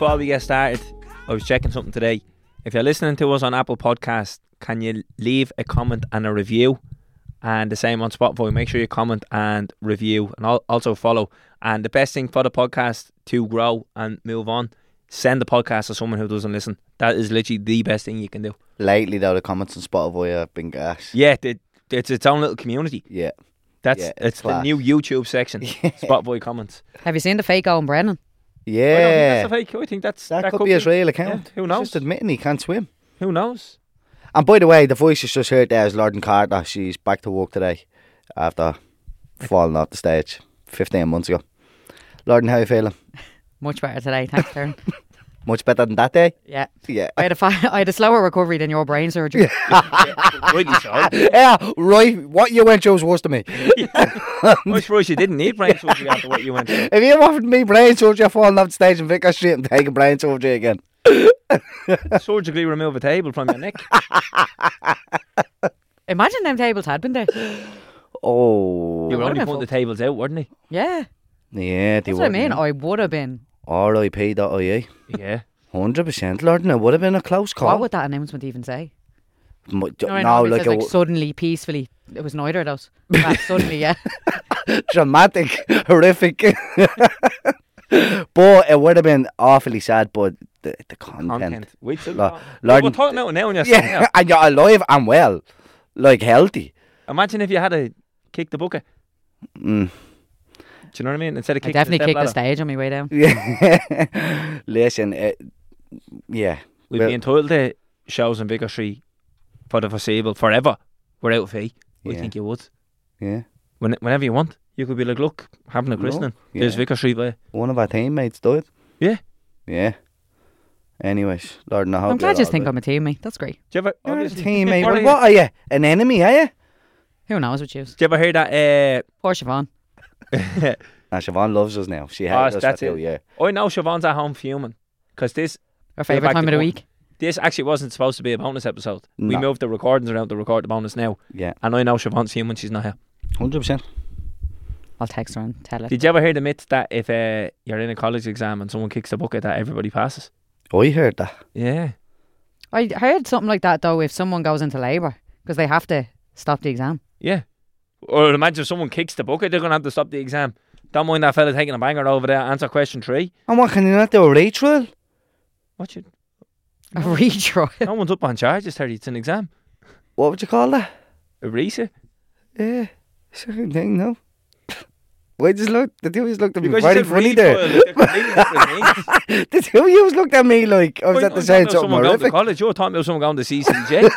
before we get started, I was checking something today. If you're listening to us on Apple Podcast, can you leave a comment and a review? And the same on Spotify. Make sure you comment and review, and also follow. And the best thing for the podcast to grow and move on, send the podcast to someone who doesn't listen. That is literally the best thing you can do. Lately, though, the comments on Spotify have been gas. Yeah, it's its own little community. Yeah. It's the new YouTube section. Spotify comments. Have you seen the fake Owen Brennan? Yeah. I don't think that's a fake. I think that could be his real account. Yeah, who knows? He's just admitting he can't swim. Who knows? And by the way, the voice you just heard there is Lorden Carter. She's back to work today after falling off the stage 15 months ago. Lorden, how are you feeling? Much better today, thanks, Darren. Much better than that day? Yeah. Yeah. I had a slower recovery than your brain surgery. Really so. Yeah, right. What you went through was worse than me. I'm surprised you didn't need brain surgery after what you went through. If you offered me brain surgery, I'd falling off the stage in Vicar Street and taking brain surgery again. Surgically remove a table from your neck. Imagine them tables had been there. Oh. You were only been putting the fucked. tables out, weren't they? Yeah. Yeah, they That's what I were. mean. I would have been. RIP.ie. Yeah. 100%, Lord. It would have been a close call. What would that announcement even say? No, It says, suddenly, peacefully. It was neither of those. Suddenly, yeah. dramatic, horrific. But it would have been awfully sad, but the content. Wait till Lord, we're talking about it now and you're saying, yeah, and you're alive and well. Like, healthy. Imagine if you had to kick the bucket. Mm. Do you know what I mean? Instead of I kicking definitely the kicked the step stage on my way down. Yeah. Listen, yeah. we'd be entitled to shows in Vicar Street for the foreseeable, forever, without fee. I think you would. Yeah. Whenever you want. You could be like, look, having a christening. Yeah. There's Vicar Street there. One of our teammates died. Yeah. Yeah. Anyways, Lord, I hope I'm glad you're you think all I'm a teammate. That's great. Do you ever, right. You're a obviously- teammate. What Well, are what are you? An enemy, are you? Who knows what you? Do you ever hear that? Poor Siobhan. Nah, Siobhan loves us now. She hates us that's for 2 it. years. I know Siobhan's at home fuming because this Her favourite back time to of the one. week. This actually wasn't supposed to be a bonus episode. We No. moved the recordings around to record the bonus now. Yeah. And I know Siobhan's fuming, she's not here. 100%. I'll text her and tell her. Did you ever hear the myth that if you're in a college exam and someone kicks the bucket that everybody passes? I heard that. Yeah. I heard something like that though. If someone goes into labour, because they have to stop the exam. Yeah. Or imagine if someone kicks the bucket, they're going to have to stop the exam. Don't mind that fella taking a banger over there. Answer question 3. And what, can you not do a retrial? What you? A retrial. No one's up on charges, Terry. It's an exam. What would you call that? A reset. Yeah. Second thing, no. Why just look? The two of you looked at me Because very you said funny retrial, there. they're completely different things. The two of you looked at me like I was at the saying something someone going to horrific. college. You're talking about someone going to CCJ.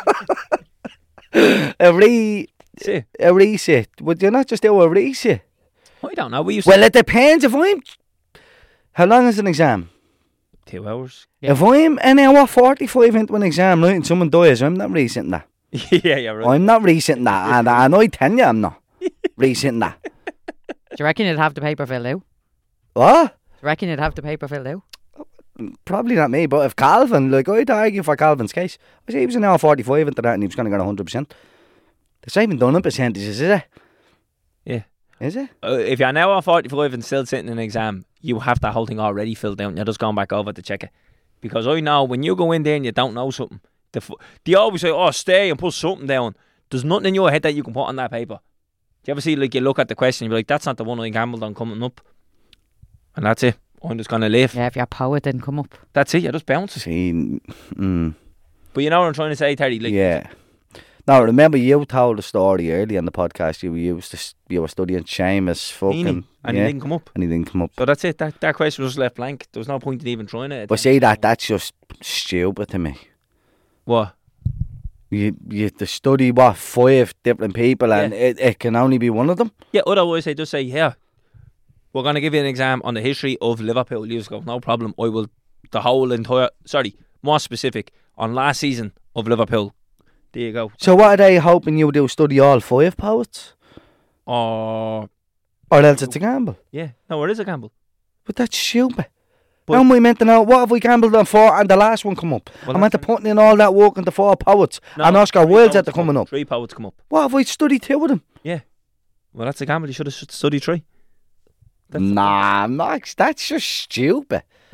See, A reset. Would you not just do a reset? I don't know. We used Well, it depends. If I'm... How long is an exam? 2 hours. Yeah. If I'm an hour 45 into an exam, right, and someone dies, I'm not resetting that. Yeah, right. I'm not resetting that. And I tell you I'm not resetting that. Do you reckon you'd have the paper filled out? What? Do you reckon you'd have the paper filled out? Probably not me, but if Calvin, like, I'd argue for Calvin's case. I say he was an hour 45 into that and he was going to get 100%. There's not even done in percentages, is it? Yeah. Is it? If you're an hour 45 and still sitting in an exam, you have that whole thing already filled out and you're just going back over to check it. Because I know when you go in there and you don't know something, they always say, oh, stay and put something down. There's nothing in your head that you can put on that paper. Do you ever see, like, you look at the question and you're like, that's not the one I gambled on coming up. And that's it. I'm just going to live. Yeah, if your poet didn't come up. That's it. You're just bouncing. See, But you know what I'm trying to say, Terry? Like, yeah. Now, remember you told the story earlier in the podcast. You were studying Seamus fucking... Heaney, and yeah, he didn't come up. and he didn't come up. So that's it. That question was left blank. There was no point in even trying it. But see, that's just stupid to me. What? You have to study, 5 different people and it can only be one of them? Yeah, otherwise they just say, yeah, we're going to give you an exam on the history of Liverpool. You just go, no problem. I will, the whole entire, more specific, on last season of Liverpool. There you go. So what are they hoping you do, study all 5 poets? Or else it's a gamble. yeah, no, it is a gamble. But that's stupid. But- How am I meant to know? What have we gambled on 4 and the last one come up? Well, I'm meant to that's putting in all that work into 4 poets and Oscar 3 Wilde's poets at the coming up. 3 poets come up. What have we studied 2 of them? Yeah. Well, that's a gamble. You should have studied 3. Nah, Max, that's just stupid.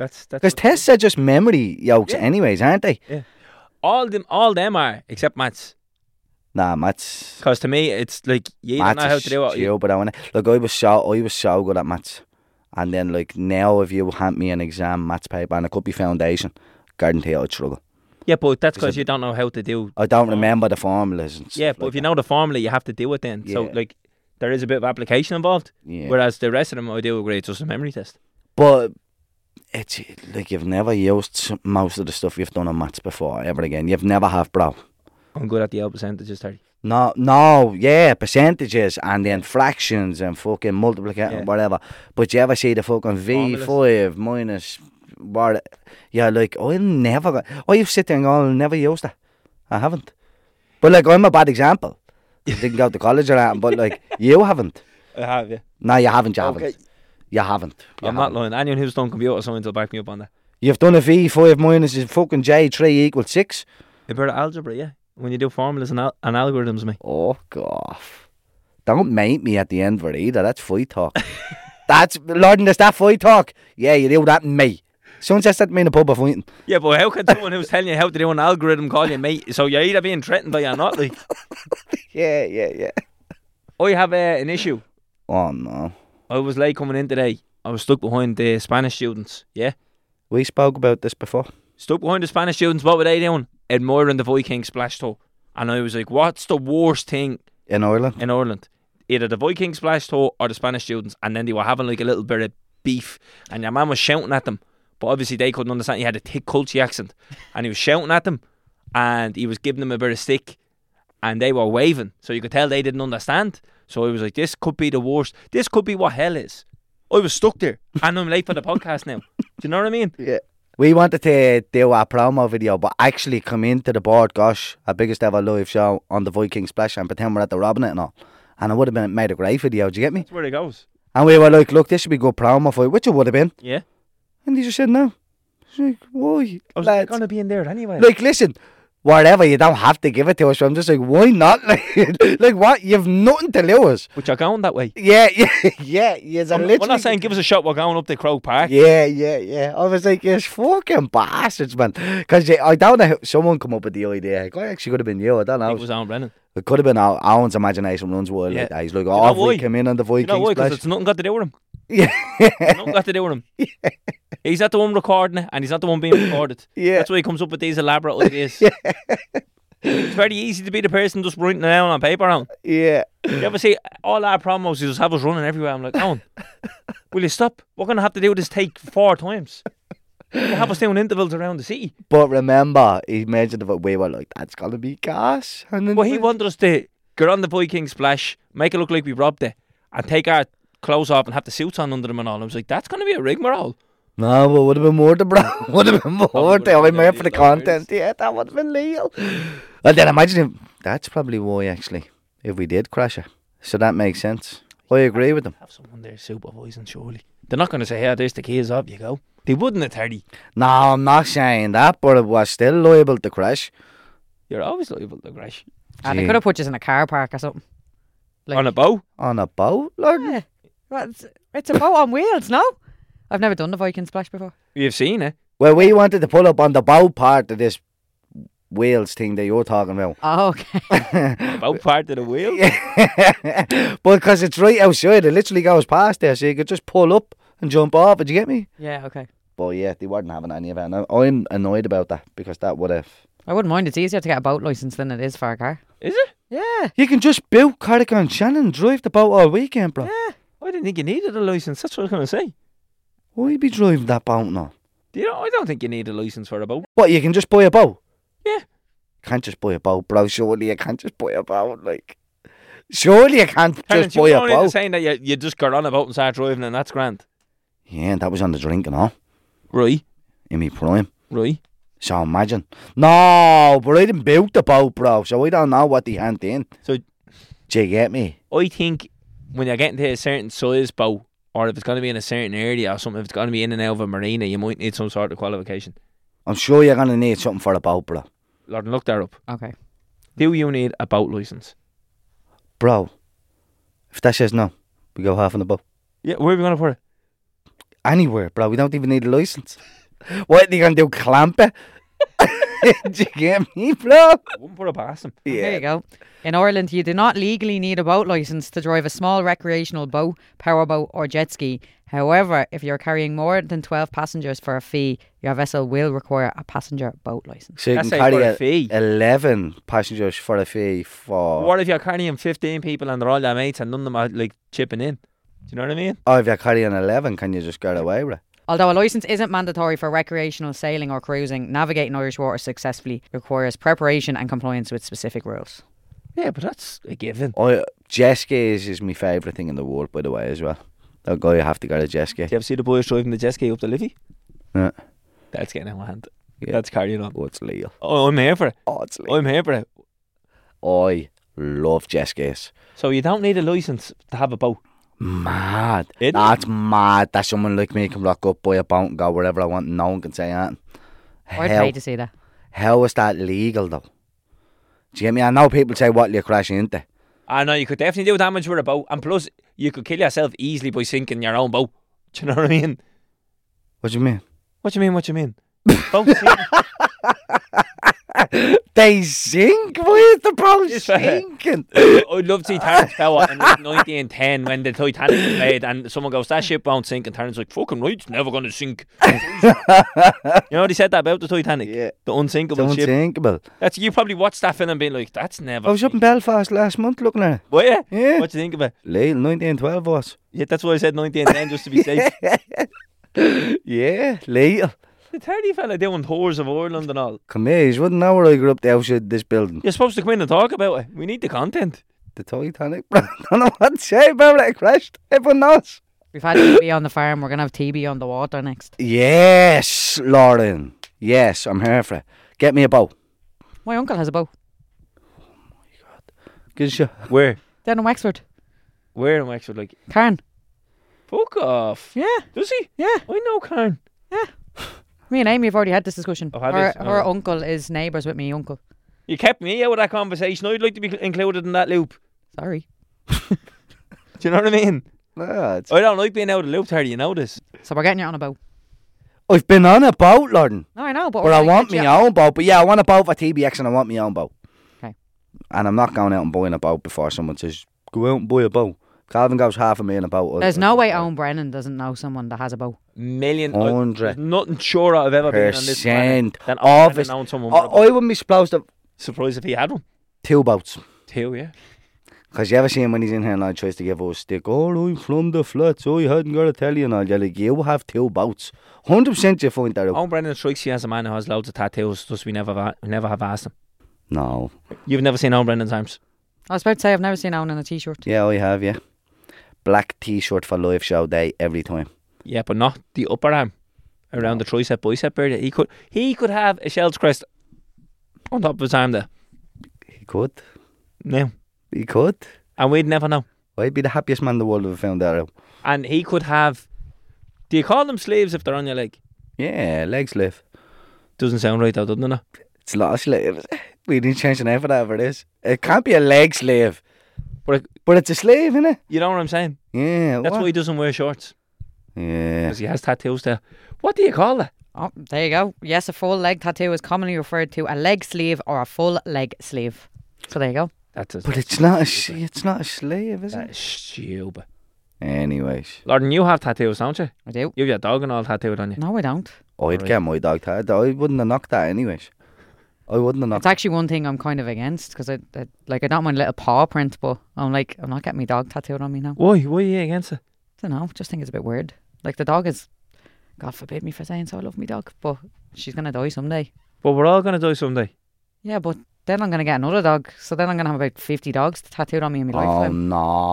That's Because what- tests are just memory yokes Yeah. anyways, aren't they? all them are except maths. Nah, maths. Because to me, it's like you don't know how to do it. But look, I was so good at maths, and then like now, if you hand me an exam maths paper and it could be foundation, guarantee I'd struggle. Yeah, but that's Is because it- you don't know how to do. I don't remember the formulas. And Yeah, stuff but like if you that. know the formula, you have to do it then. So Yeah. like, there is a bit of application involved. Yeah. Whereas the rest of them, I do agree, it's just a memory test. But it's like you've never used most of the stuff you've done on maths before ever again. You've never have, bro. I'm good at the old percentages, Terry. No, yeah, percentages and then fractions and fucking multiplication, Yeah. whatever. But you ever see the fucking V5 minus what? Yeah, like, I've sit there and go, I'll never use that. I haven't. But like, I'm a bad example. I didn't go to college or that, but like, you haven't. I have, yeah. No, you haven't, you Okay. haven't. You haven't. You I'm not haven't. lying. Anyone who's done computer science will back me up on that. You've done a V5 minus fucking J3 equals 6. A bit of algebra, yeah. When you do formulas and algorithms, mate. Oh, God. Don't make me at the end of it either. That's fight talk. Lord, is that fight talk? Yeah, you do that in me. Someone says that to me in the pub of fighting. Yeah, but how can someone who's telling you how to do an algorithm call you mate? So you're either being threatened by you or not. Like, Yeah. I have an issue. Oh, no. I was late coming in today. I was stuck behind the Spanish students. Yeah, We spoke about this before. stuck behind the Spanish students. What were they doing? Admiring the Viking splash toe. And I was like, what's the worst thing In Ireland? in Ireland? Either the Viking splash toe or the Spanish students. And then they were having like a little bit of beef. And your man was shouting at them. But obviously they couldn't understand. He had a thick culture accent. And he was shouting at them. And he was giving them a bit of stick. And they were waving. So you could tell they didn't understand. So I was like, this could be the worst. This could be what hell is. I was stuck there. And I'm late for the podcast now. Do you know what I mean? Yeah. We wanted to do a promo video, but actually come into the board, gosh, our biggest ever live show on the Viking Splash and pretend we're at the robbing it and all. And it would have been made a great video, do you get me? That's where it goes. And we were like, look, this should be good promo for you, which it would have been. Yeah. And he just said no. It's like, why? I was lads? going to be in there anyway. Like, listen, whatever, you don't have to give it to us. So I'm just like, why not? Like what? You've nothing to lose. But you're going that way. Yeah. We're not saying give us a shot. We're going up to Croke Park. Yeah. I was like, you fucking bastards, man. Because I don't know, someone come up with the idea. It actually could have been you, I don't I know. think it was Alan Brennan. It could have been Owen's imagination runs wild like Yeah. that. He's like, know oh, if why? we came in on the You Viking know why? Because Splash. it's nothing got to do with him. Yeah. Nothing got to do with him. He's not the one recording it, and he's not the one being recorded. Yeah. That's why he comes up with these elaborate ideas. It's very easy to be the person just writing it down on paper. On. Yeah. You ever see all our promos? You just have us running everywhere. I'm like, Owen, will you stop? We're going to have to do this take 4 times. We'll have us doing intervals around the city. But remember, he mentioned that we were like, that's going to be gas. And then Well, he wanted us to get on the Viking Splash, make it look like we robbed it, and take our clothes off and have the suits on under them and all. I was like, that's going to be a rigmarole. No, but would have been more to bro. Would have been more would've to. I been made for the deadly lovers. content. Yeah, that would have been legal. And then imagine him. That's probably why, actually, if we did crash it. So that makes sense. I agree with them. Have someone there supervising, surely. They're not going to say, hey, there's the keys, off you go. They wouldn't at 30. No, I'm not saying that, but it was still liable to crash. You're always liable to crash. And they Gee. could have put you in a car park or something. Like, On a boat? On a boat, Lord? yeah. Well, it's a boat on wheels, no? I've never done the Viking Splash before. You've seen it. Well, we wanted to pull up on the boat part of this wheels thing that you're talking about. Oh, okay. Boat part of the wheel. But because it's right outside, it literally goes past there, so you could just pull up and jump off. Did you get me? Yeah, okay. But yeah, they weren't having any of it. And I'm annoyed about that because that would have. I wouldn't mind. It's easier to get a boat licence than it is for a car. Is it? Yeah. You can just build Cardigan and Shannon, drive the boat all weekend, bro. Yeah. I didn't think you needed a licence. That's what I was going to say. Why be driving that boat now? I don't think you need a licence for a boat. What, you can just buy a boat? Yeah. Can't just buy a boat, bro. Surely you can't just buy a boat. Like, surely you can't Terence, just buy you a only into boat. saying that you just got on a boat and start driving and that's grand. Yeah, and that was on the drink and all. Right. In me prime. Right. So imagine. No, but I didn't build the boat, bro. So I don't know what they hand in. So Do you get me? I think when you're getting to a certain size boat, or if it's going to be in a certain area or something, if it's going to be in and out of a marina, you might need some sort of qualification. I'm sure you're going to need something for a boat, bro. Lord, look that up. Okay. Do you need a boat licence? Bro, if that says no, we go half on the boat. Yeah, where are we going to put it? Anywhere, bro. We don't even need a license. What are you going to do, clamp it? Do you get me, bro? I wouldn't put it past him. There you go. In Ireland, you do not legally need a boat licence to drive a small recreational boat, powerboat or jet ski. However, if you're carrying more than 12 passengers for a fee, your vessel will require a passenger boat licence. So you That's can like for a carry fee. 11 passengers for a fee for... What if you're carrying 15 people and they're all your mates and none of them are like chipping in? Do you know what I mean? Oh, if you're carrying 11, can you just get away with it? Although a licence isn't mandatory for recreational sailing or cruising, navigating Irish waters successfully requires preparation and compliance with specific rules. Yeah, but that's a given. Jet skis is my favourite thing in the world, by the way, as well. That guy, you have to get a jet ski. Do you ever see the boys driving the jet ski up the Liffey? Yeah. That's getting out of hand. Yeah. That's carrying on. Oh, it's legal. Oh, I'm here for it. Oh, it's legal. I'm here for it. I love jet skis. So you don't need a licence to have a boat. Mad. Isn't it? That's mad that someone like me can rock up, buy a boat and go wherever I want and no one can say anything. I'd pay to see that. How is that legal, though? Do you get me? I know people say, what you crash into? I know you could definitely do damage with a boat, and plus you could kill yourself easily by sinking your own boat. Do you know what I mean? What do you mean? What do you mean? What do you mean? Boats sink. They sink? Why is the boat Yes, sinking? I'd love to see Terence Power in like 1910 when the Titanic was made, and someone goes, "That ship won't sink," and Terence like, "Fucking right, it's never going to sink." You know they said that about the Titanic, Yeah. the unsinkable It's ship. unsinkable. That's you probably watched that film and been like, "That's never." I was up in Belfast last month looking at it. What? Yeah. Yeah. What do you think of it? Late 1912 was. Yeah, that's why I said 1910 just to be safe. Yeah, late. The 30 fella doing tours of Ireland and all. Come here, you wouldn't know where I grew up the outside this building. You're supposed to come in and talk about it. We need the content. The Titanic, bro. I don't know what to say about it. It crashed. Everyone knows. We've had TB on the farm. We're going to have TB on the water next. Yes, Lauren. Yes, I'm here for it. Get me a boat. My uncle has a boat Good shot. Where? down in Wexford. Where in Wexford? Like, Cairn. fuck off. Yeah, Does he? yeah. I know Karen. Me and Amy have already had this discussion. Oh, have Her, you? her Oh. uncle is neighbours with me uncle. You kept me out of that conversation. I'd like to be included in that loop. Sorry. Do you know what I mean? Ah, it's- I don't like being out of the loop, Terry. You know this. So we're getting you on a boat. I've been on a boat, Lauren. No, I know, but But we're I gonna want get my you- own boat. But yeah, I want a boat for TBX and I want my own boat. Okay. And I'm not going out and buying a boat before someone says, go out and buy a boat. Calvin goes $500,000 a boat. There's no way Owen Brennan doesn't know someone that has a boat. Million. Hundred There's nothing sure I've ever been on this planet percent than of I've it. known someone. I wouldn't be surprised if Surprised if he had one. 2 boats. Two, yeah. Because you ever see him when he's in here and I tries to give us a stick. Oh, I'm from the flats. Oh, you hadn't got to tell you and all. You're like, you have 2 boats. 100% you find that out. Owen Brennan strikes you as a man who has loads of tattoos. Just we never have asked him. No. You've never seen Owen Brennan's arms. I was about to say I've never seen Owen in a t-shirt. Yeah, I have, yeah. Black t-shirt for live show day every time. Yeah, but not the upper arm around the tricep bicep area. He could have a Shell's crest on top of his arm there. He could. No, He could. and we'd never know. I'd be the happiest man in the world if I found that out. And he could have. Do you call them sleeves if they're on your leg? Yeah, leg sleeve. Doesn't sound right though, doesn't it? It's not a sleeve. We didn't change the name for that, it is. It can't be a leg sleeve. But it's a sleeve, innit? You know what I'm saying? Yeah. That's what? why he doesn't wear shorts, Yeah. because he has tattoos there. What do you call that? Oh, there you go. Yes, a full leg tattoo is commonly referred to a leg sleeve or a full leg sleeve. So there you go. That's But it's not a sleeve, is that it? is stupid. Anyways. Lorden, you have tattoos, don't you? I do. You have your dog and all tattooed on you. No, I don't. I'd get my dog tattooed. I wouldn't have knocked that anyways. I wouldn't have knocked It's actually one thing I'm kind of against because I don't mind a little paw print, but I'm not getting my dog tattooed on me now. Why? Why are you against it? I don't know. Just think it's a bit weird. Like the dog is, God forbid me for saying so, I love my dog, but she's gonna die someday. But we're all gonna die someday. Yeah, but then I'm gonna get another dog, so then I'm gonna have about 50 dogs tattooed on me in my Oh lifetime.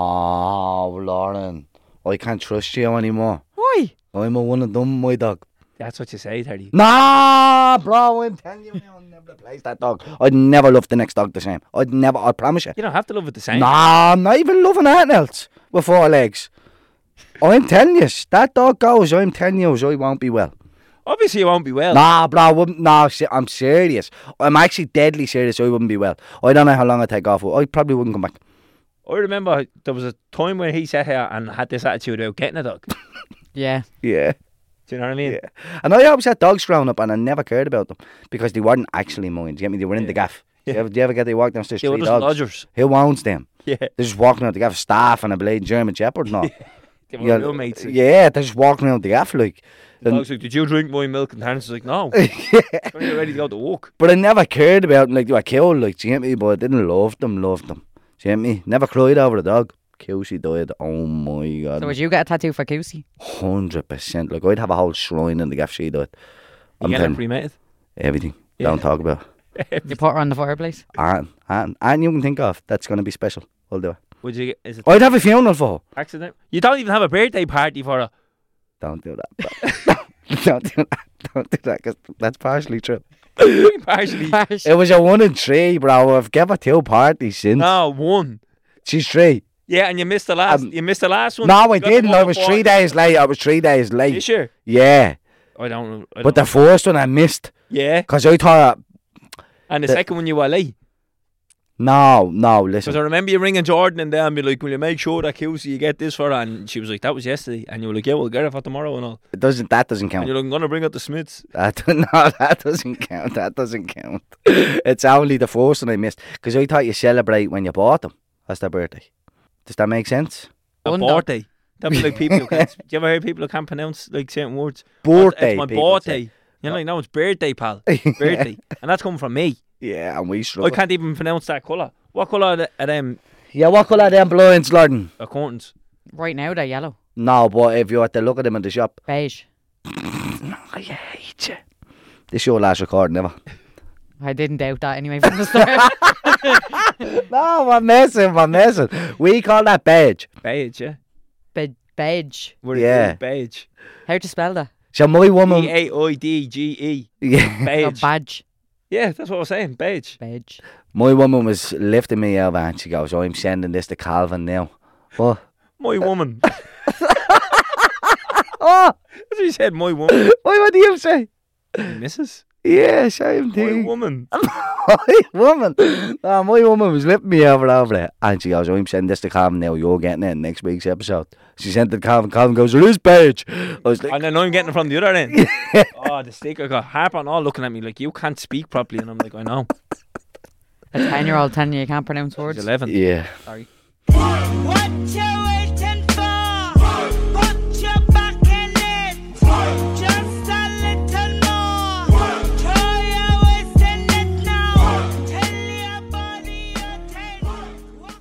no, Lauren. I can't trust you anymore. Why? I'm a one of them, my dog. That's what you say, Teddy. Nah, bro, I'm telling you now, I'll never replace that dog. I'd never love the next dog the same. I promise you. You don't have to love it the same. Nah, I'm not even loving anything else with 4 legs. I'm telling you, that dog goes, I'm telling you, I won't be well. Obviously, you won't be well. Nah, bro, I wouldn't, no, I'm serious. I'm actually deadly serious, I wouldn't be well. I don't know how long I'd take off. I probably wouldn't come back. I remember there was a time when he sat here and had this attitude about getting a dog. Yeah. Yeah. Do you know what I mean? Yeah. And I always had dogs growing up and I never cared about them because they weren't actually mine. Do you get me? They were in the gaff. Yeah. Do you ever get they walk down the They street were just dogs? lodgers. Who owns them? Yeah. They're just walking out the gaff, staff and a blade German Shepherd and all. They were real mates. Like. Yeah, they're just walking out the gaff like. The dog's like, did you drink my milk? And Terence was like, no. When you're ready to go to work. But I never cared about them. Like, they were cool, like, do you get me? But I didn't love them. Do you get me? Never cried over the dog. Cusie died. Oh my God. So would you get a tattoo for Cusie? 100%. Like, I'd have a whole shrine in the gaff she died. You get it cremated? Everything. Yeah. Don't talk about it. You put her on the fireplace? And you can think of that's going to be special. I'll do it. Would you get, is it I'd have a funeral for her. accident? You don't even have a birthday party for her. Don't do that. Don't do that. Don't do that because that's partially true. Partially. It was a 1 in 3, bro. I've given her 2 parties since. No, one. She's 3. Yeah, and you missed the last. You missed the last one. No, You I got the didn't. one I was before. 3 days late. I was 3 days late. You sure? Yeah. I don't know. But the first one I missed Yeah. because I thought, And the second one you were late. no, Because listen. I remember you ringing Jordan and then be like, will you make sure that QC you get this for her? And she was like, that was yesterday. And you were like, yeah, we'll get it for tomorrow and all. That doesn't And count. you're like, I'm going to bring out the Smiths. No, that doesn't count. That doesn't count. It's only the first one I missed because I thought you celebrate when you bought them. That's their birthday. Does that make sense? A Wonder. birthday. That'd be like people who can't. Do you ever hear people who can't pronounce like certain words? Birthday. It's my people birthday. say. You know, like, no, it's birthday, pal. Birthday. And that's coming from me. Yeah, and we I struggle. can't even pronounce that colour. What colour are them Yeah, what colour are them blinds, Lorden? accountants? Right now they're yellow. No, but if you had to look at them in the shop, Beige. I hate you. This your last recording ever. I didn't doubt that anyway from the start. No, I'm messing. We call that beige. Beige, yeah. Beige. Yeah. Beige. How to spell that? So my woman. BAIDGE. Yeah, Oh, Beige. badge. Yeah, that's what I was saying. Beige. Beige. my woman was lifting me over and she goes, I'm sending this to Calvin now. What? My woman. Oh, That's what you said, my woman. what do you say? Mrs. Yeah, same My thing. woman. My woman. No, my woman was lifting me over there. And she goes, I'm sending this to Calvin now. You're getting it in next week's episode. She sent it to Calvin. Calvin goes, it is beige. I was like, And then I'm getting it from the other end. Oh, the sticker got Harper and all looking at me like, you can't speak properly. And I'm like, I know. A 10-year-old telling you can't pronounce He's words. 11. yeah. Sorry. What you waiting for? Put your back in it. Just a little more. Throw your waist in it now. Tell your body you're 10. Walk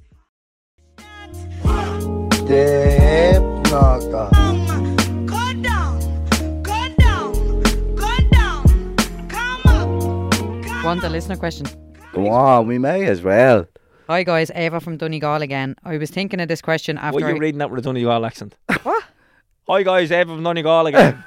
it. The hip knocker. Go down. Go down. Go down. Come up. Want a listener question? Go on, we may as well. Hi guys, Ava from Donegal again. I was thinking of this question What after are you I... reading that with a Donegal accent? What? Hi guys, Eva from Donegal again.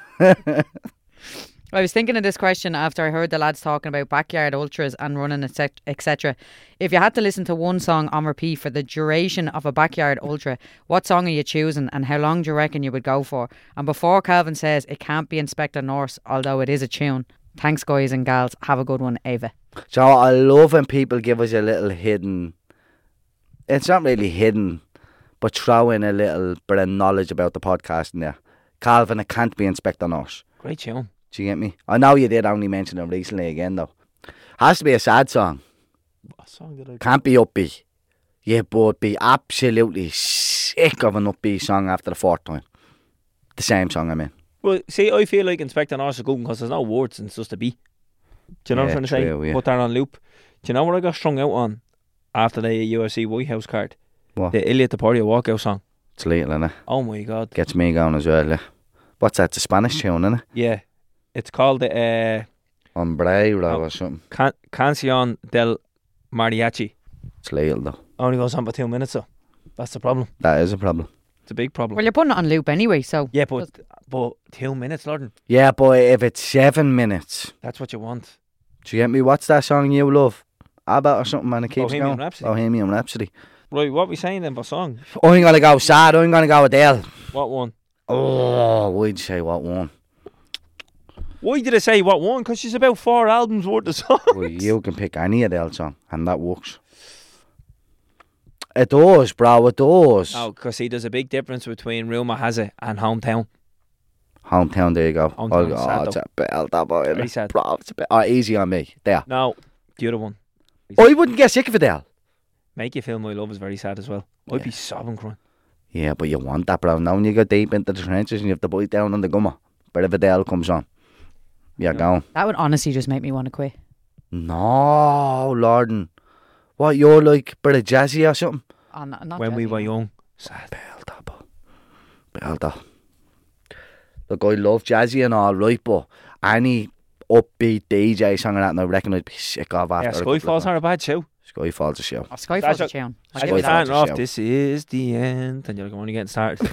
I was thinking of this question after I heard the lads talking about backyard ultras and running, etc. If you had to listen to one song on repeat for the duration of a backyard ultra, what song are you choosing and how long do you reckon you would go for? And before Calvin says it can't be Inspector Norse, although it is a tune. Thanks guys and gals. Have a good one, Ava. So I love when people give us a little hidden, it's not really hidden, but throw in a little bit of knowledge about the podcast in there. Calvin, it can't be Inspector Norse. Great tune. Do you get me? I know you did only mention it recently again though. Has to be a sad song. What song did I Can't be upbeat. You would be absolutely sick of an upbeat song after the fourth time. The same song I mean. Well, see, I feel like Inspector Norse is good because there's no words and it's just a beat. Do you know what I'm Yeah, trying to say? true, yeah. Put that on loop. Do you know what I got strung out on after the UFC White House card? What? The Ilya Taporia walkout song. It's little, innit? Oh my God. Gets me going as well, yeah. What's that? It's a Spanish tune, innit? Yeah. It's called the Ombrero or something. Canción del Mariachi. It's little though. Only goes on for 2 minutes, so that's the problem. That is a problem. It's a big problem. Well, you're putting it on loop anyway, so... Yeah, but 2 minutes, Lord, Yeah, but if it's 7 minutes, that's what you want. do you get me? What's that song you love? ABBA or something, man, it keeps Bohemian going. Rhapsody. Bohemian Rhapsody. Right, what are we saying then for song? I'm gonna go sad, I'm gonna go Adele. What one? Oh, why'd you say what one? Why did I say what one? Because she's about 4 albums worth of songs. Well, you can pick any Adele song, and that works. It does, bro. It does. Oh, because see, there's a big difference between rumour has it and hometown. Hometown, there you go. Hometown is sad, It's a belt, that boy. Very sad. Bro, it's a bit. Easy on me. There. No, the other one. I wouldn't get sick of it, Dale. Make You Feel My Love is very sad as well. I'd be sobbing crying. Yeah, but you want that, bro. Now when you go deep into the trenches and you have to bite down on the gummer, but if Adele comes on, you're going. That would honestly just make me want to quit. No, Lorden. What, you're like a bit of jazzy or something? Oh, not When we jazzy. were young. Sad. Belter, bro. Belter. Look, I love jazzy and all, right, but any upbeat DJ song and that, and I reckon I'd be sick of after. Yeah, a couple of Skyfall's times. not a bad show. Skyfall's a show. Oh, Skyfall's That's a a- tune. I I'll give was you that. Skyfall's starting a off, show. this is the end, and you're like, I'm only getting started.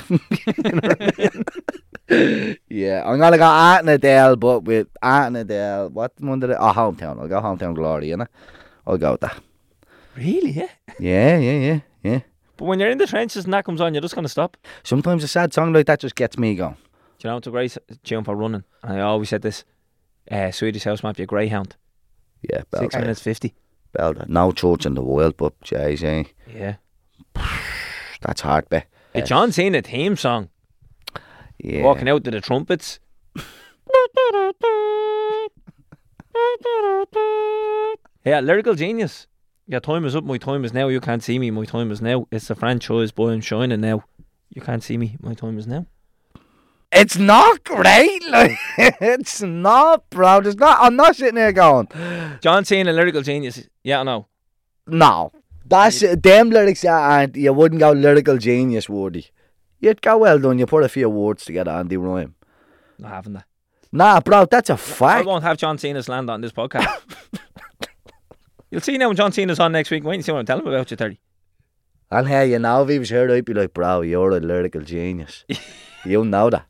Yeah, I'm gonna go Art and Adele, but with Art and Adele, what one did it? Oh, Hometown. I'll go Hometown Glory, innit? I'll go with that. Really, yeah? Yeah. But when you're in the trenches and that comes on, you're just going to stop. Sometimes a sad song like that just gets me going. Do you know, it's a great tune for running. And I always said this, Swedish House might be a greyhound. Yeah, 6 Belter. minutes 50. Belter. No church in the world, but Jay-Z. Yeah. That's hard, be. The John Cena theme song, Yeah. walking out to the trumpets. Yeah, lyrical genius. Your time is up, my time is now. You can't see me, my time is now. It's the franchise, boy, I'm shining now. You can't see me, my time is now. It's not great, like it's not, bro. There's not. I'm not sitting there going, John Cena, lyrical genius. Yeah, I know. no. That's them lyrics aren't. You wouldn't go lyrical genius, would you? You'd go well done. You put a few words together and they rhyme. Not having that. Nah, bro, that's a I fact. won't have John Cena's land on this podcast. You'll see now when John Cena's on next week. Wait and see what I'm telling him about you, 30. And hey, you know, if he was here, I'd be like, bro, you're a lyrical genius. You know that.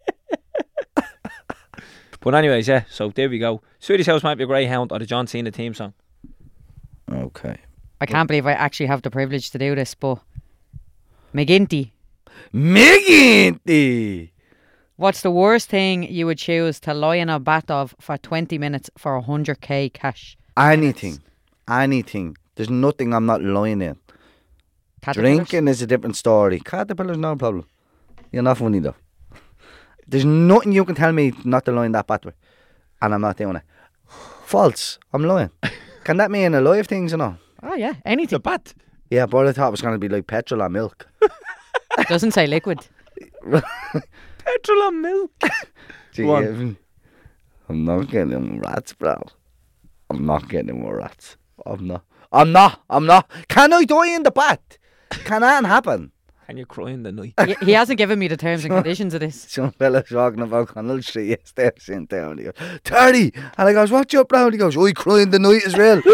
But anyways, yeah, so there we go. Swedish House might be a greyhound or the John Cena theme song. Okay. I can't believe I actually have the privilege to do this, but McGinty, McGinty. what's the worst thing you would choose to lie in a bath of for 20 minutes for 100k cash? Anything. There's nothing I'm not lying in. Caterpillars? Drinking is a different story. Caterpillars, no problem. You're not funny though. There's nothing you can tell me not to lie in that bath with, and I'm not doing it. False. I'm lying. Can that mean a lie of things or not? Oh yeah, anything. bat. Yeah, but I thought it was going to be like petrol or milk. It doesn't say liquid. Petrol and milk. Gee, Go on. Evan, I'm not getting in with rats, bro. I'm not getting in with rats. I'm not. Can I die in the bath? Can that happen? And you cry in the night. He hasn't given me the terms and conditions of this. Some fella's walking about Connell Street yesterday, in town. He goes, 30. And I goes, what's up, bro? And he goes, I cry in the night as well.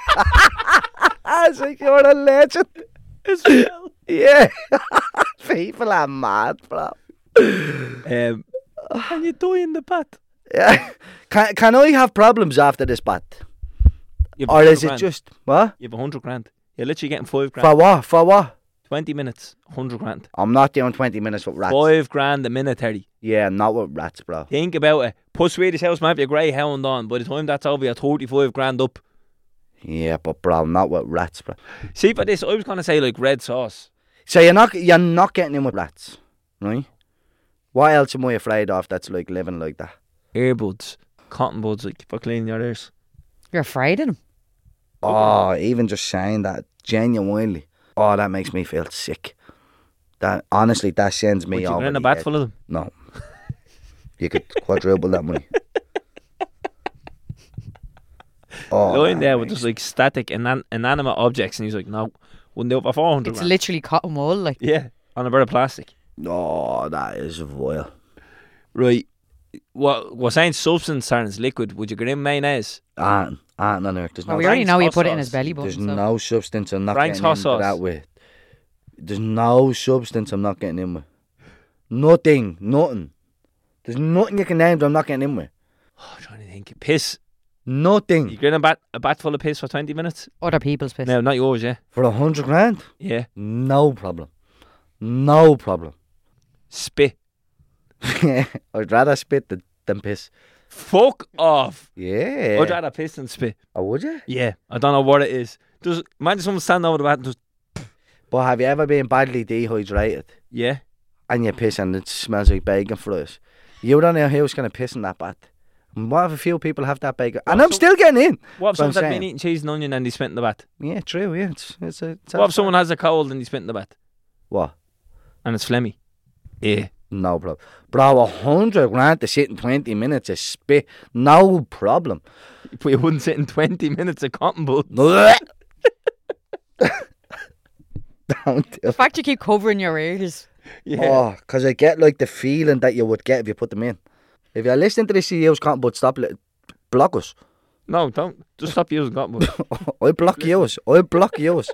I was like, you're a legend. As well. Yeah. People are mad, bro. And you die in the bat. Yeah. Can I have problems after this bath? You've Or is it just, what? You have 100 grand. You're literally getting 5 grand. For what? For what? 20 minutes, 100 grand. I'm not doing 20 minutes with rats. 5 grand a minute, 30. Yeah, not with rats, bro. Think about it. Put Swedish House might be a greyhound on. By the time that's over, you're 35 grand up. Yeah, but bro, not with rats, bro. See, for this, I was going to say like red sauce. So you're not getting in with rats, right? What else am I afraid of that's like living like that? Earbuds, cotton buds, like for cleaning your ears. You're afraid of him. Oh, even just saying that genuinely. Oh, that makes me feel sick. That honestly, that sends me Would you over go in a the bat edge. full of them? No. You could quadruple that money. Oh, Lying that there with makes- just like static inanimate objects, and he's like, no, wouldn't do it for 400 It's grand. literally cotton wool. Like, Yeah, on a bit of plastic. Oh, that is vile. Right. We're saying substance turns liquid. Would you get in mayonnaise? Aren't on earth. There's well, no we already Frank's know he hot put it in sauce. his belly button. There's so. no substance I'm not Frank's getting hot into sauce. that with. There's no substance I'm not getting in with. Nothing. There's nothing you can name that I'm not getting in with. Oh, I'm trying to think. Piss. You Nothing. get in a bat full of piss for 20 minutes? Other people's piss. No, not yours, yeah. For 100 grand? Yeah. No problem. No problem. Spit. I'd rather spit than piss. Fuck off. Yeah. I'd rather piss than spit. Oh, would you? Yeah. I don't know what it is. Imagine someone standing over the bat and just... But have you ever been badly dehydrated Yeah. and you piss and it smells like bacon fries? You don't know who's going to piss in that bad. What if a few people have that bacon? And I'm still getting in. What if That's what I'm someone's had been saying. eating cheese and onion and they spit in the bath? Yeah, true, yeah. It's What if someone has a cold and they spit in the bath? What? And it's phlegmy? Yeah. No problem. Bro, 100 grand to sit in 20 minutes of spit. No problem. But you wouldn't sit in 20 minutes of cotton buds. Don't do The fact you keep covering your ears. Yeah. Oh, because I get like the feeling that you would get if you put them in. If you're listening to the CEO's can't but stop, block us. No, don't. Just stop using cotton buds. I'll block yours. I'll block yours.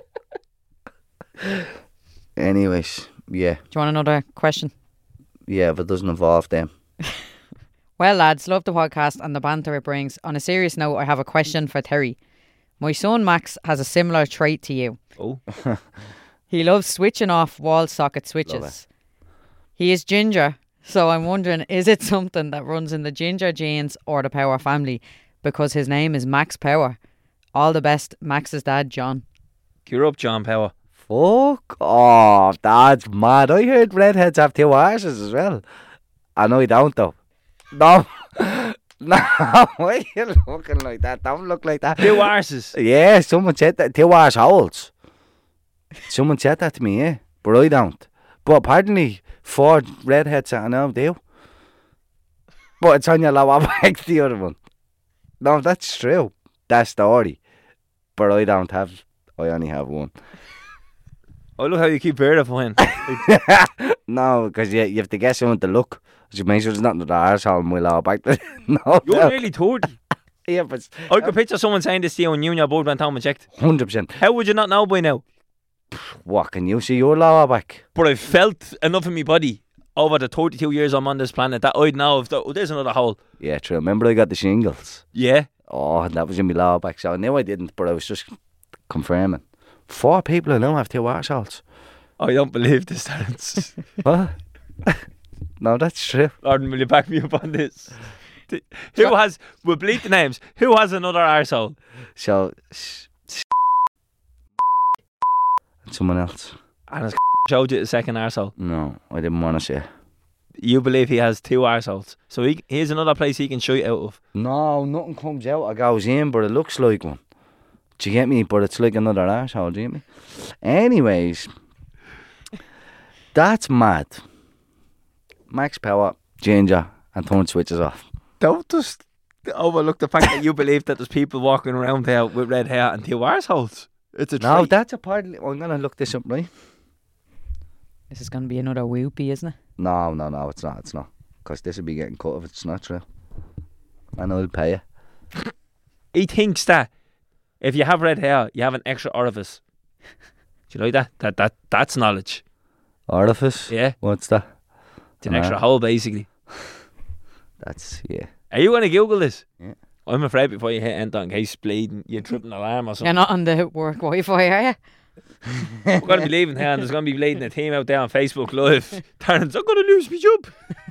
Anyways, yeah. Do you want another question? Yeah, if it doesn't involve them. Well, lads, love the podcast and the banter it brings. On a serious note, I have a question for Terry. My son Max has a similar trait to you. Oh. He loves switching off wall socket switches. He is ginger, so I'm wondering, is it something that runs in the ginger genes or the Power family? Because his name is Max Power. All the best, Max's dad, John. Gear up, John Power. Fuck off. That's mad. I heard redheads have 2 arses as well. I know you don't though. No. No. Why are you looking like that? Don't look like that. 2 arses. Yeah, someone said that. 2 arse holes. Someone said that to me, yeah. But I don't. But apparently 4 redheads I know do. But it's on your lower back, the other one. No, that's true. That story. But I don't have. I only have 1. Oh, look how you keep verifying. No, because you have to get someone to look. So make sure there's nothing to the arsehole in my lower back. No, You're no. nearly 30. Yeah, but I could picture someone saying this to you and you and your board went home and checked. 100%. How would you not know by now? What, can you see your lower back? But I've felt enough in my body over the 32 years I'm on this planet that I'd know if there's another hole. Yeah, true. Remember I got the shingles? Yeah. Oh, that was in my lower back. So I knew I didn't, but I was just confirming. 4 people I know have 2 arseholes. I don't believe this, Terence. What? No, that's true. Lord, will you back me up on this? Who has, we'll bleed the names, who has another arsehole? So, someone else. And has showed you the second arsehole. No, I didn't want to say. You believe he has 2 arseholes. So here's another place he can shoot out of. No, nothing comes out or goes in, but it looks like one. Do you get me? But it's like another arsehole, do you get me? Anyways, that's mad. Max Power, ginger, and turn switches off. Don't just overlook the fact that you believe that there's people walking around there with red hair and 2 arseholes. It's a trait. No, that's a part. I'm going to look this up, right? This is going to be another whoopie, isn't it? No, it's not. It's not. Because this will be getting cut if it's not true. And I'll pay you. He thinks that if you have red hair, you have an extra orifice. Do you like that? That's knowledge. Orifice? Yeah. What's that? It's an extra hole, basically. That's, yeah. Are you going to Google this? Yeah. I'm afraid before you hit enter in case bleeding, you trip an alarm or You're something. not on the work Wi-Fi, are you? We're going to be leaving here and there's going to be bleeding a team out there on Facebook Live. Terence, I'm going to lose my job.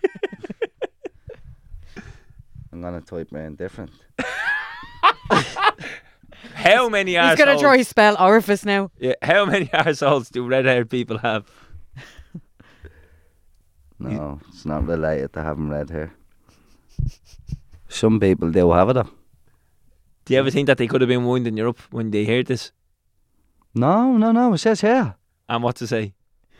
I'm going to type in different. How many arseholes? He's going to try spell orifice now. Yeah, how many arseholes do red-haired people have? No, it's not related to having red hair. Some people do have it though. Do you ever think that they could have been winding you up when they heard this? No, it says here. And what to say?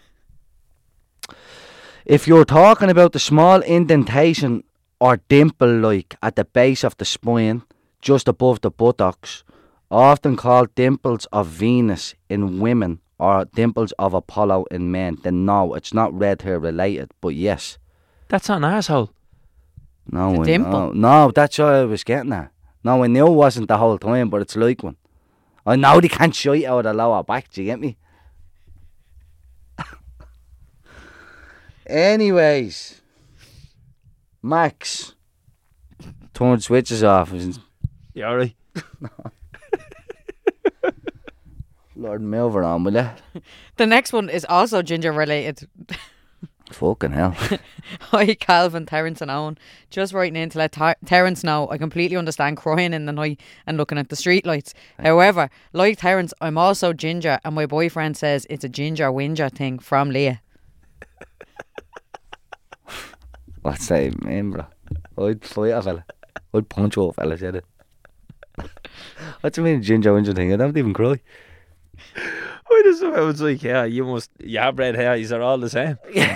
If you're talking about the small indentation or dimple like at the base of the spine, just above the buttocks, often called dimples of Venus in women or dimples of Apollo in men, then no, it's not red hair related, but yes. That's not an arsehole. No, The dimple? No, that's what I was getting at. No, I knew it wasn't the whole time, but it's like one. I know they can't shite out of the lower back, do you get me? Anyways, Max, turn switches off. You alright? Lord, move her on, will you? The next one is also ginger related. Fucking hell. Hi, Calvin, Terence and Owen. Just writing in to let Terence know I completely understand crying in the night and looking at the streetlights. However, like Terence, I'm also ginger and my boyfriend says it's a ginger whinger thing from Leah. What's that mean, bro? I'd fight a fella. I'd punch a fella, said it. What's the mean ginger whinger thing? I don't even cry. I just thought it was like, yeah, you have red hair, these are all the same.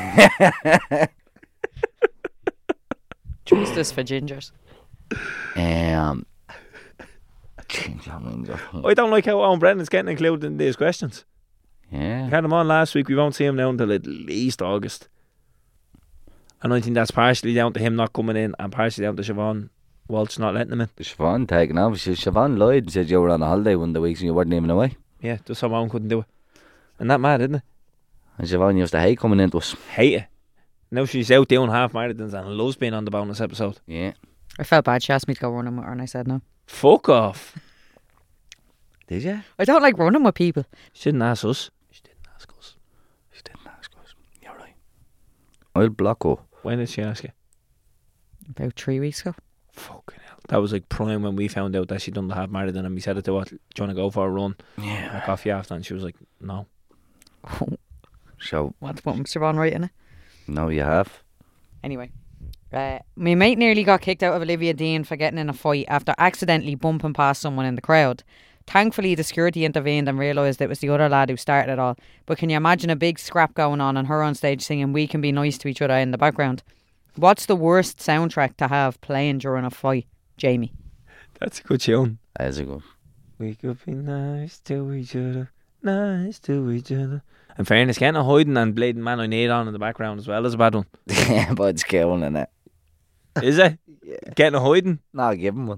Justice for gingers. Ginger whinger. I don't like how Owen Brennan's getting included in these questions. Yeah. We had him on last week, we won't see him now until at least August. And I think that's partially down to him not coming in and partially down to Siobhan Walsh not letting him in. Siobhan taking off. Siobhan lied and said you were on a holiday one of the weeks and you weren't even away. Yeah, just so Owen couldn't do it. And that mad, isn't it? And Siobhan used to hate coming into us. Hate it. Now she's out doing half marathons and loves being on the bonus episode. Yeah. I felt bad. She asked me to go running with her and I said no. Fuck off. Did you? I don't like running with people. She didn't ask us. She didn't ask us. You're right. I'll block her. When did she ask you? About 3 weeks ago. Fucking hell. That was like prime when we found out that she'd done the half marathon and we said it to her, do you want to go for a run? Yeah. A coffee after, and she was like, no. So, What's Siobhan right in it? no, you have. Anyway, my mate nearly got kicked out of Olivia Dean for getting in a fight after accidentally bumping past someone in the crowd. Thankfully, the security intervened and realised it was the other lad who started it all. But can you imagine a big scrap going on and her on stage singing "We Can Be Nice to Each Other" in the background? What's the worst soundtrack to have playing during a fight, Jamie? That's a good tune. That's a good. We could be nice to each other, nice to each other. In fairness, getting a hiding and bleeding Man I Need on in the background as well is a bad one. Yeah, but it's killing in it. Is it? Yeah. Getting a hiding? No, give him one.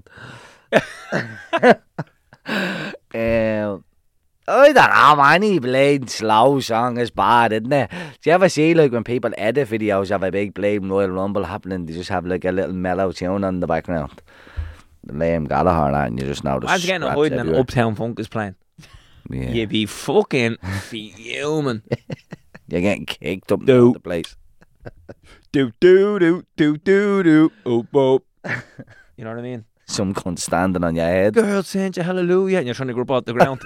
I don't know, man. Any bleeding slow song is bad, isn't it? Do you ever see like when people edit videos of a big bleeding Royal Rumble happening, they just have like a little mellow tune on the background? The Liam Gallagher and you just know the Imagine getting a scraps hiding and everywhere. Uptown Funk is playing. Yeah. You'd be fucking fuming. You're getting kicked up Do. the place. Do do do do do do. Oop oop. You know what I mean? Some cunt standing on your head. Girl sent you hallelujah, and you're trying to grab out the ground.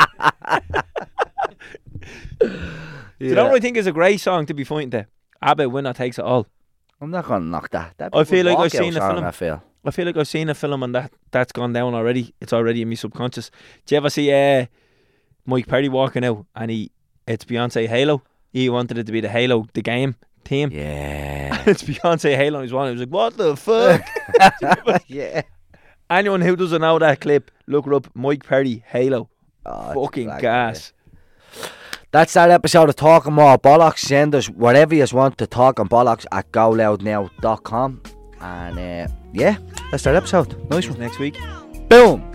Do you know what I think is a great song to be fighting to? ABBA, Winner Takes It All. I'm not gonna knock that. That'd be I a feel good like I've walkout seen a song, film. I feel. I feel like I've seen a film and that's gone down already. It's already in my subconscious. Do you ever see Mike Perry walking out and it's Beyonce Halo? He wanted it to be the Halo, the game team. Yeah. It's Beyonce Halo and he's one. He was like, what the fuck? Yeah. Anyone who doesn't know that clip, look her up. Mike Perry Halo. Oh, Fucking it's gas. That's that episode of Talking More Bollocks. Send us whatever you want to talkingbollocks@goloudnow.com. And yeah, that's that episode. Nice one. Next week. Boom.